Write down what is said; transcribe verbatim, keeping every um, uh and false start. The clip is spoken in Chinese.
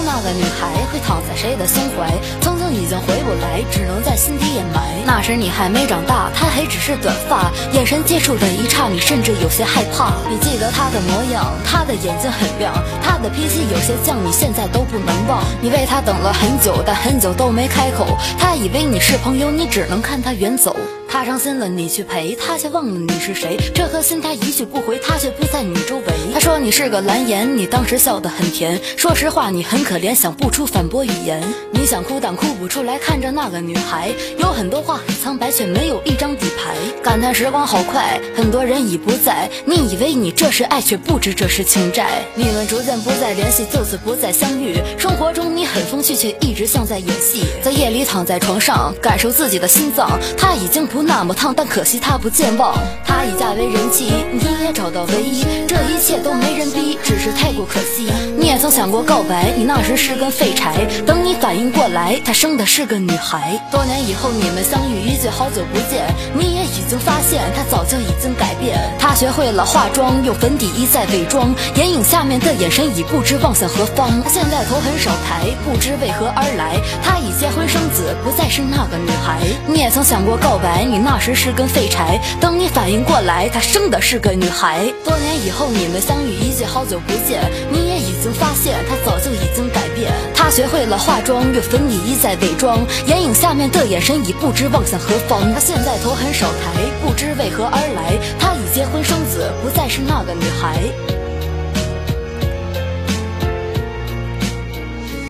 那个女孩会躺在谁的胸怀，曾经已经回不来，只能在心底掩埋。那时你还没长大，她还只是短发，眼神接触的一刹，你甚至有些害怕。你记得她的模样，她的眼睛很亮，她的脾气有些犟，你现在都不能忘。你为她等了很久，但很久都没开口，她以为你是朋友，你只能看她远走。他伤心了，你去陪，他却忘了你是谁。这颗心他一去不回，他却不在你周围。他说你是个蓝颜，你当时笑得很甜。说实话，你很可怜，想不出反驳语言。你想哭，但哭不出来，看着那个女孩，有很多话很苍白，却没有一张底牌。感叹时光好快，很多人已不在。你以为你这是爱，却不知这是情债。你们逐渐不再联系，就此不再相遇。生活中你很风趣，却一直像在演戏。在夜里躺在床上，感受自己的心脏，他已经不不那么烫，但可惜他不健忘。他已嫁为人妻，你也找到唯一，这一切都没人逼，只是太过可惜。你也曾想过告白，你那时是根废柴，等你反应过来，她生的是个女孩。多年以后你们相遇，一句好久不见，你也已经发现她早就已经改变。她学会了化妆，用粉底一再伪装，眼影下面的眼神已不知望向何方。她现在头很少抬，不知为何而来，她已结婚生子，不再是那个女孩。你也曾想过告白，你那时是根废柴，等你反应过来，她生的是个女孩。多年以后你们相遇，一句好久不见，你也已经发现她早就已经改变。她学会了化妆，用粉底一再伪装，眼影下面的眼神已不知望向何方。她现在头很少抬，不知为何而来，她已结婚生子，不再是那个女孩。